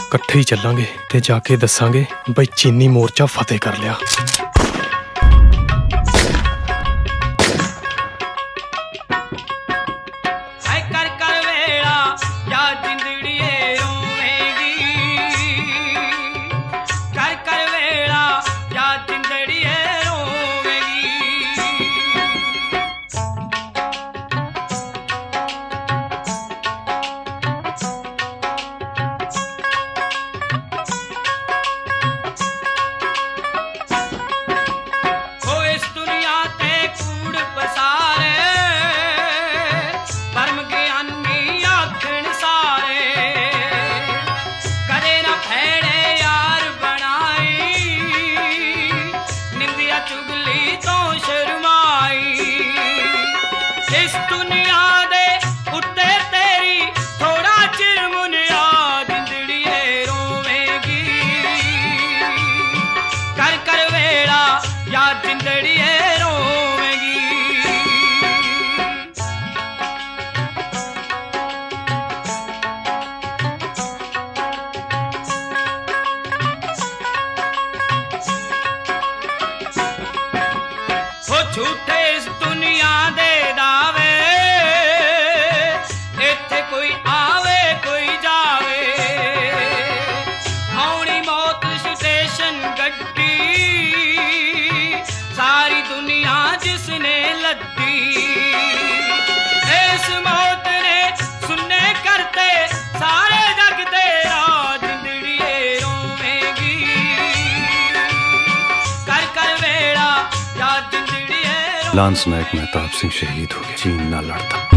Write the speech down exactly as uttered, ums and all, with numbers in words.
ਇਕੱਠੇ ਹੀ ਚੱਲਾਂਗੇ ਤੇ ਜਾ ਕੇ ਦੱਸਾਂਗੇ ਬਈ ਚੀਨੀ ਮੋਰਚਾ ਫਤਿਹ ਕਰ ਲਿਆ। झूठे इस दुनिया दे दावे, इत्थे कोई आवे कोई जावे, आउणी मौत स्टेशन गड्डी, सारी दुनिया जिसने लद्दी, इस मौत ने सुनने करते सारे जग तेरा जिंदड़िए रोवेगी, कर कर वेड़ा या जिंदड़ी। लांस नायक मेहताब सिंह शहीद हो गया, चीन ना लड़ता।